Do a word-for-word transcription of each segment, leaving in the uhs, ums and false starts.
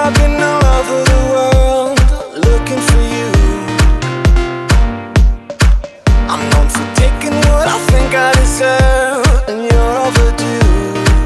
I've been all over the world looking for you. I'm known for taking what I think I deserve, and you're overdue.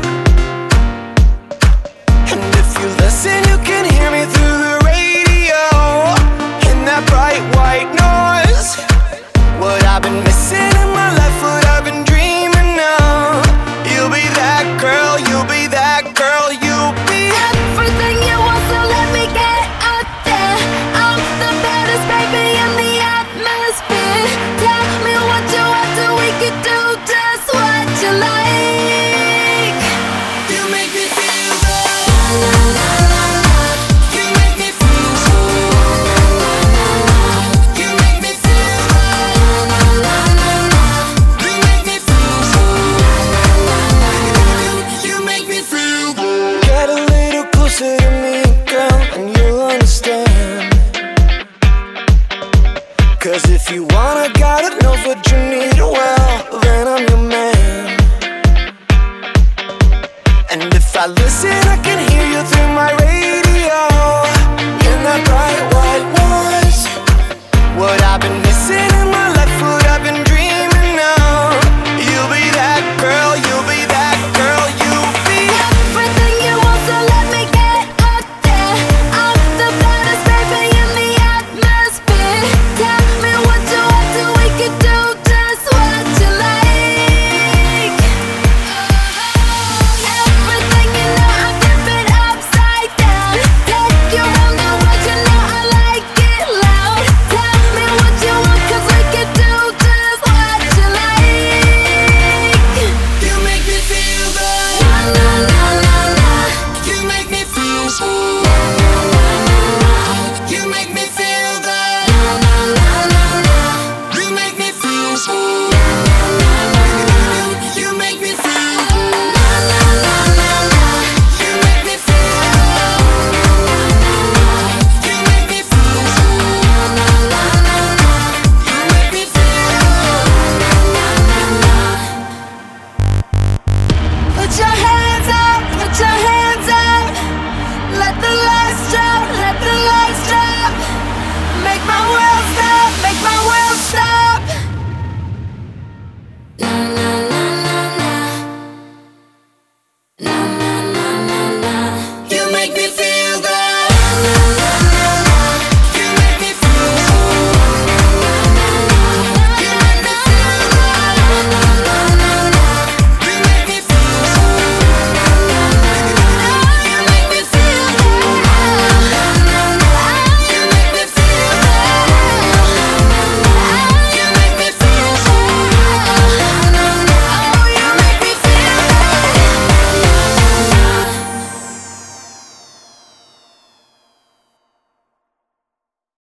And if you listen, you can hear me through the radio in that bright white noise. What I've been missing in my life, what I've been dreaming of. You'll be that girl, you'll be that girl, you'll be everything you want, so let me get out there. I'm the baddest baby in the atmosphere. Tell me what you want, so we could do just what you like. You make me feel good. You make me feel good. You make me feel good. You make me feel good. You make me feel good. Get a little closer to me, girl, and you'll understand. 'Cause if you want